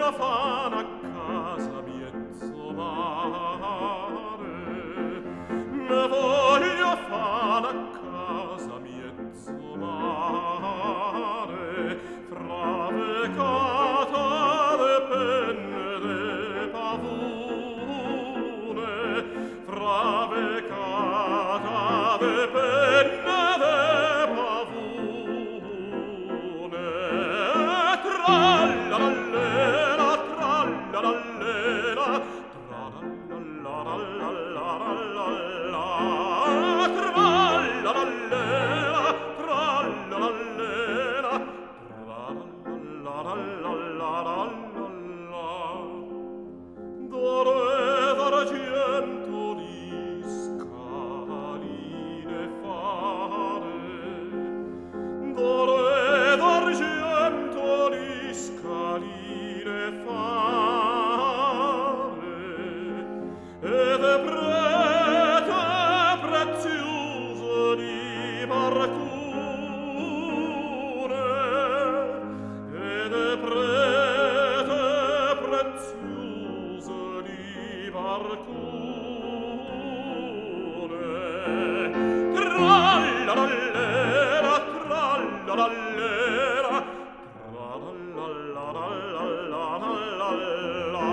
fan a casa miezzo mare, ne voglio fan a casa miezzo mare, fra vecata de penne de pavune, fra vecata de penne de pavune, trallallera, trallallera, trallallallallallallalla, trallallallera, trallallallera, trallallallallallalla, d'oro ed argento di scaline fare, d'oro ed argento di scaline fare, ed è prete prezioso di barcune, ed è prete prezioso di barcune, trallallallera, trallallallera, trallallallallallalla,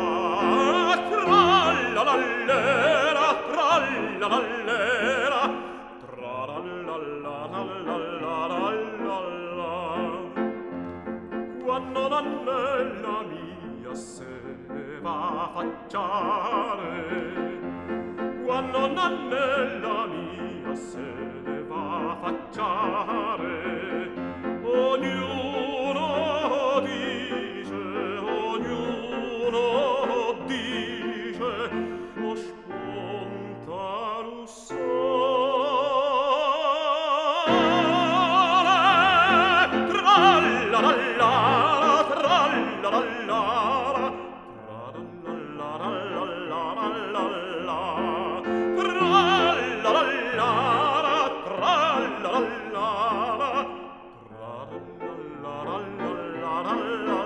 trallallallera, trallallallera, trallallallallallalla. Quando Nannella mia se va a facciare, quando Nannella mia se va a facciare, ognuno dice, lo spontaneo sole, trallallalla, trallallalla, trallallallallallalla, trallallalla, trallallalla, trallallallallallalla.